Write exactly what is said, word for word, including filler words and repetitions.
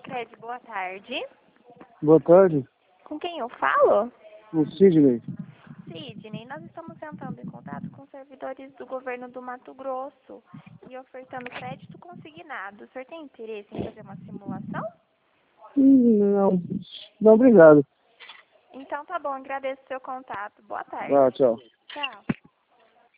Sicredi, boa tarde. Boa tarde, Com quem eu falo? o Sidney. Sidney, nós estamos entrando em contato com servidores do governo do Mato Grosso e ofertando crédito consignado. O senhor tem interesse em fazer uma simulação? Hum, Não, não, obrigado. Então tá bom, agradeço o seu contato. Boa tarde. Ah, tchau. Tchau.